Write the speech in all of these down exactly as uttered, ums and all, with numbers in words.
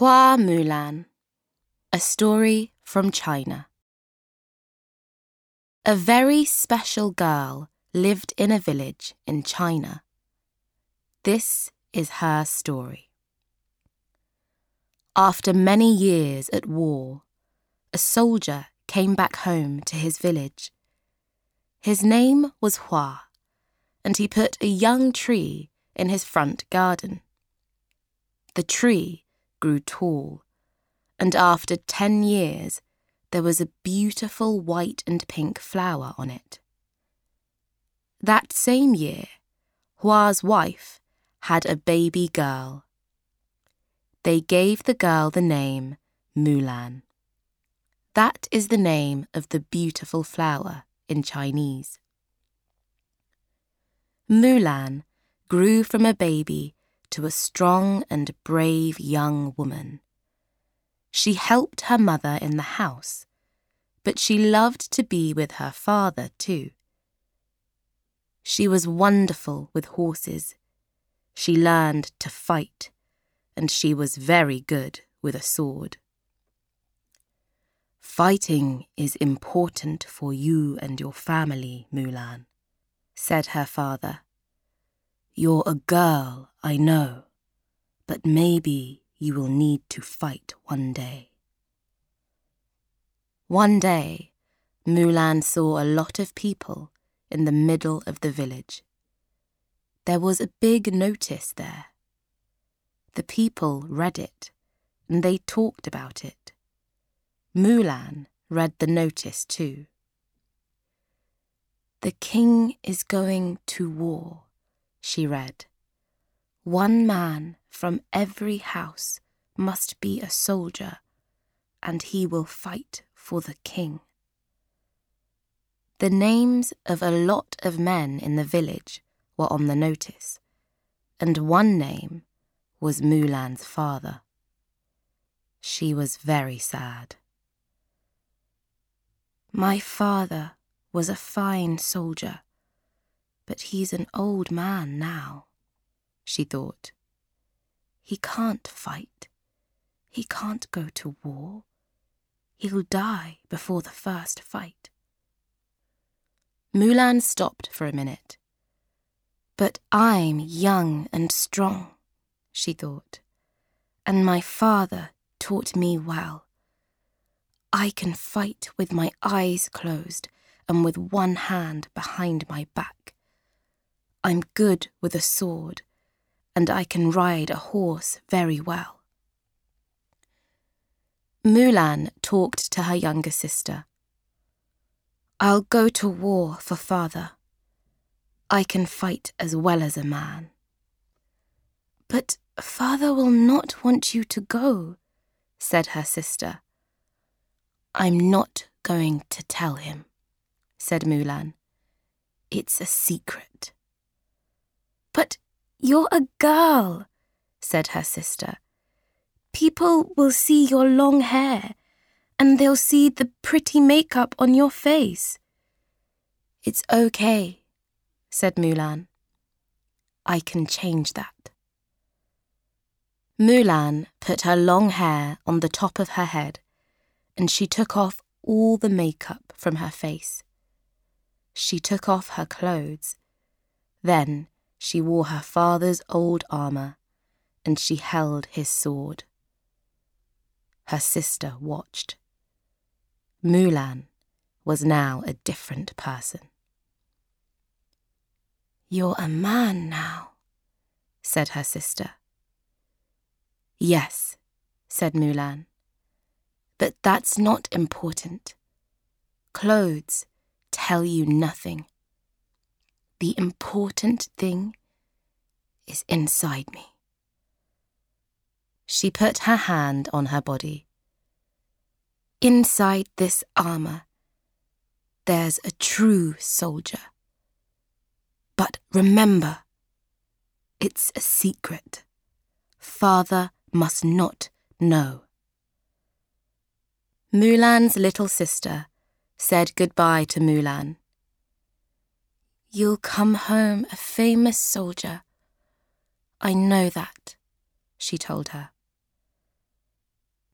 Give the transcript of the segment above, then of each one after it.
Hua Mulan, a story from China. A very special girl lived in a village in China. This is her story. After many years at war, a soldier came back home to his village. His name was Hua, and he put a young tree in his front garden. The tree grew tall, and after ten years, there was a beautiful white and pink flower on it. That same year, Hua's wife had a baby girl. They gave the girl the name Mulan. That is the name of the beautiful flower in Chinese. Mulan grew from a baby to a strong and brave young woman. She helped her mother in the house, but she loved to be with her father too. She was wonderful with horses. She learned to fight, and she was very good with a sword. "Fighting is important for you and your family, Mulan," said her father. "You're a girl, I know, but maybe you will need to fight one day." One day, Mulan saw a lot of people in the middle of the village. There was a big notice there. The people read it, and they talked about it. Mulan read the notice too. "The king is going to war," she read. "One man from every house must be a soldier, and he will fight for the king." The names of a lot of men in the village were on the notice, and one name was Mulan's father. She was very sad. "My father was a fine soldier, but he's an old man now," she thought. "He can't fight. He can't go to war. He'll die before the first fight." Mulan stopped for a minute. "But I'm young and strong," she thought, "and my father taught me well. I can fight with my eyes closed and with one hand behind my back. I'm good with a sword, and I can ride a horse very well." Mulan talked to her younger sister. "I'll go to war for father. I can fight as well as a man." "But father will not want you to go," said her sister. "I'm not going to tell him," said Mulan. "It's a secret." "But you're a girl," said her sister. "People will see your long hair, and they'll see the pretty makeup on your face." "It's okay," said Mulan. "I can change that." Mulan put her long hair on the top of her head, and she took off all the makeup from her face. She took off her clothes. Then she wore her father's old armour, and she held his sword. Her sister watched. Mulan was now a different person. "You're a man now," said her sister. "Yes," said Mulan. "But that's not important. Clothes tell you nothing. The important thing is inside me." She put her hand on her body. "Inside this armour, there's a true soldier. But remember, it's a secret. Father must not know." Mulan's little sister said goodbye to Mulan. "You'll come home a famous soldier. I know that," she told her.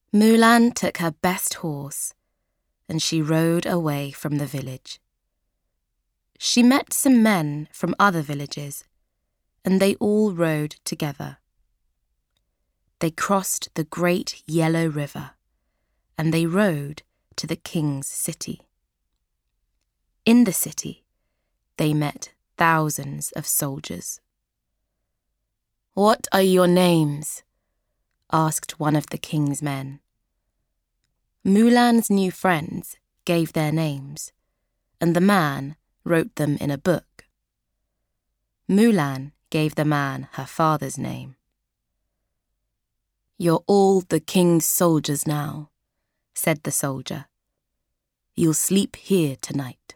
Mulan took her best horse and she rode away from the village. She met some men from other villages and they all rode together. They crossed the great yellow river and they rode to the king's city. In the city, they met thousands of soldiers. "What are your names?" asked one of the king's men. Mulan's new friends gave their names, and the man wrote them in a book. Mulan gave the man her father's name. "You're all the king's soldiers now," said the soldier. "You'll sleep here tonight."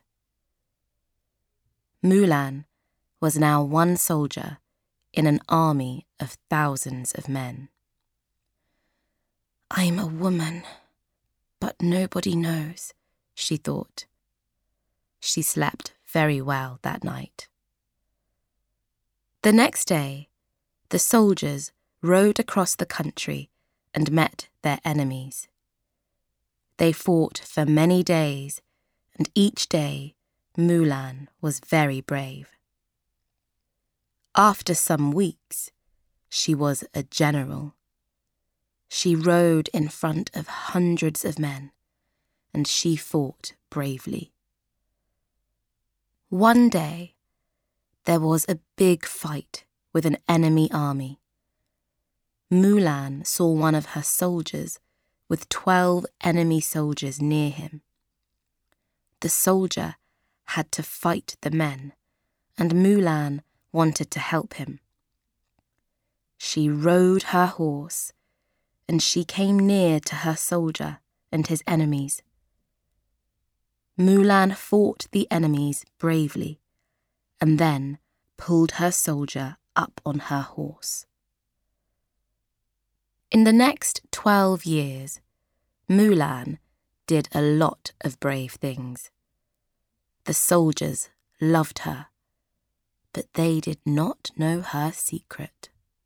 Mulan was now one soldier in an army of thousands of men. "I'm a woman, but nobody knows," she thought. She slept very well that night. The next day, the soldiers rode across the country and met their enemies. They fought for many days, and each day Mulan was very brave. After some weeks, she was a general. She rode in front of hundreds of men, and she fought bravely. One day, there was a big fight with an enemy army. Mulan saw one of her soldiers with twelve enemy soldiers near him. The soldier had to fight the men, and Mulan wanted to help him. She rode her horse, and she came near to her soldier and his enemies. Mulan fought the enemies bravely, and then pulled her soldier up on her horse. In the next twelve years, Mulan did a lot of brave things. The soldiers loved her, but they did not know her secret.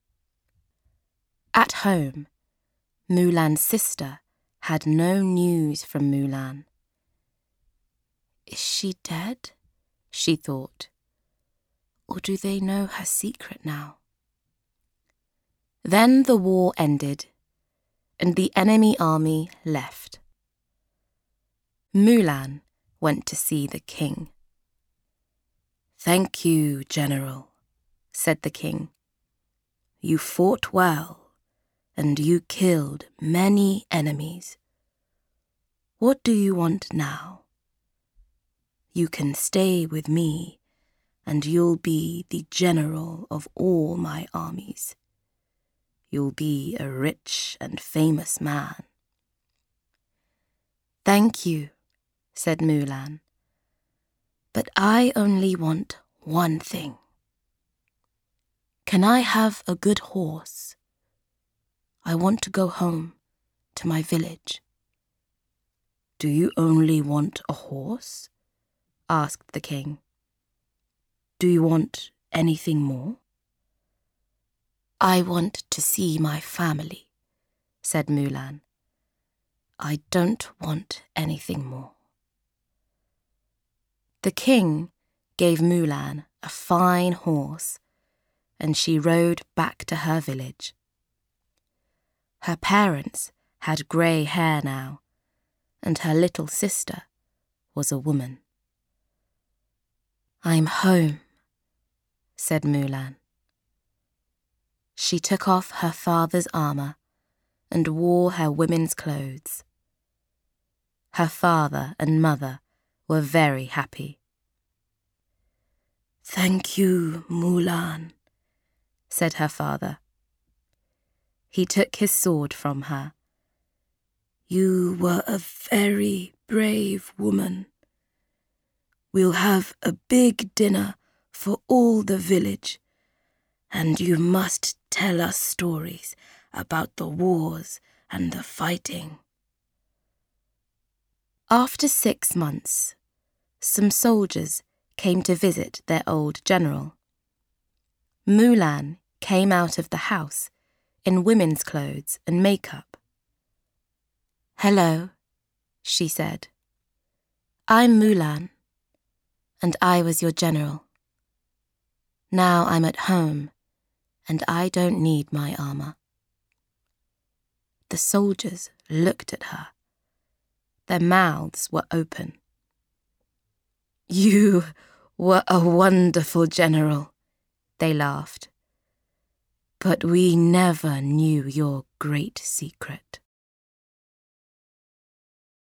At home, Mulan's sister had no news from Mulan. "Is she dead?" she thought. "Or do they know her secret now?" Then the war ended, and the enemy army left. Mulan went to see the king. "Thank you, General," said the king. "You fought well, and you killed many enemies. What do you want now? You can stay with me, and you'll be the general of all my armies. You'll be a rich and famous man." "Thank you," said Mulan, "but I only want one thing. Can I have a good horse? I want to go home to my village." "Do you only want a horse?" asked the king. "Do you want anything more?" "I want to see my family," said Mulan. "I don't want anything more." The king gave Mulan a fine horse, and she rode back to her village. Her parents had grey hair now, and her little sister was a woman. "I'm home," said Mulan. She took off her father's armour and wore her women's clothes. Her father and mother were very happy. "Thank you, Mulan," said her father. He took his sword from her. "You were a very brave woman. We'll have a big dinner for all the village, and you must tell us stories about the wars and the fighting." After six months, some soldiers came to visit their old general. Mulan came out of the house in women's clothes and makeup. Hello, she said. I'm Mulan, and I was your general. Now I'm at home, and I don't need my armor. The soldiers looked at her. Their mouths were open. You were a wonderful general, they laughed. But we never knew your great secret.